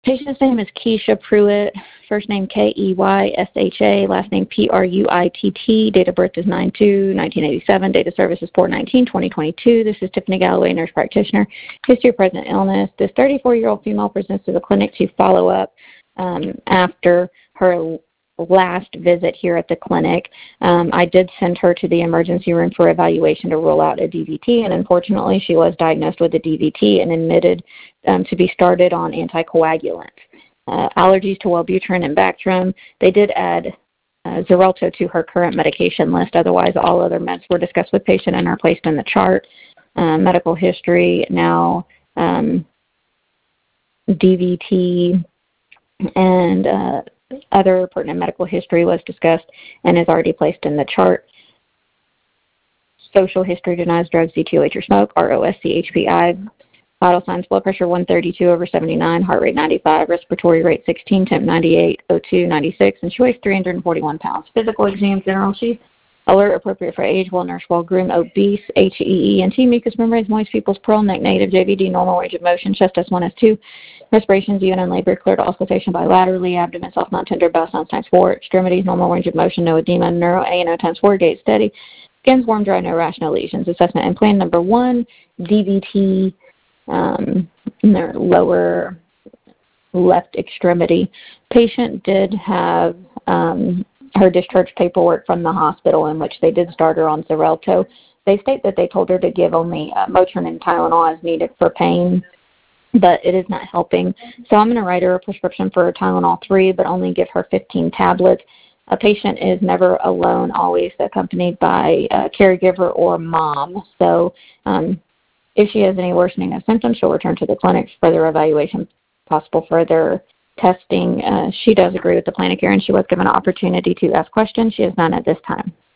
Patient's name is Keisha Pruitt, first name Keysha, last name Pruitt. Date of birth is 9/2/1987. Date of service is 4/19/2022. This is Tiffany Galloway, nurse practitioner. History of present illness. This 34-year-old female presents to the clinic to follow up after her last visit here at the clinic. I did send her to the emergency room for evaluation to rule out a DVT, and unfortunately she was diagnosed with a DVT and admitted to be started on anticoagulants. Allergies to Wellbutrin and Bactrim. They did add Xarelto to her current medication list. Otherwise, all other meds were discussed with patient and are placed in the chart. Medical history now, DVT and other pertinent medical history was discussed and is already placed in the chart. Social history denies drugs, DTOH or smoke, ROSCHPI. Vital signs: blood pressure 132/79, heart rate 95, respiratory rate 16, temp 98, O2 96, and she weighs 341 pounds. Physical exam: general, she's alert, appropriate for age, well nourished, well groomed, obese, HEENT, mucous membranes, moist, pupils, pearl, neck negative, JVD, normal range of motion, chest S1, S2, respirations, even in labor, cleared auscultation bilaterally, abdomen soft, non-tender, bowel sounds ×4, extremities, normal range of motion, no edema, neuro, ANO ×4, gait steady, skin's warm, dry, no rash, no lesions. Assessment and plan: number 1, DVT in their lower left extremity. Patient did have her discharge paperwork from the hospital in which they did start her on Xarelto. They state that they told her to give only Motrin and Tylenol as needed for pain, but it is not helping. So I'm going to write her a prescription for Tylenol 3, but only give her 15 tablets. A patient is never alone, always accompanied by a caregiver or mom. So if she has any worsening of symptoms, she'll return to the clinic for further evaluation, possible further testing. She does agree with the plan of care, and she was given an opportunity to ask questions. She has none at this time.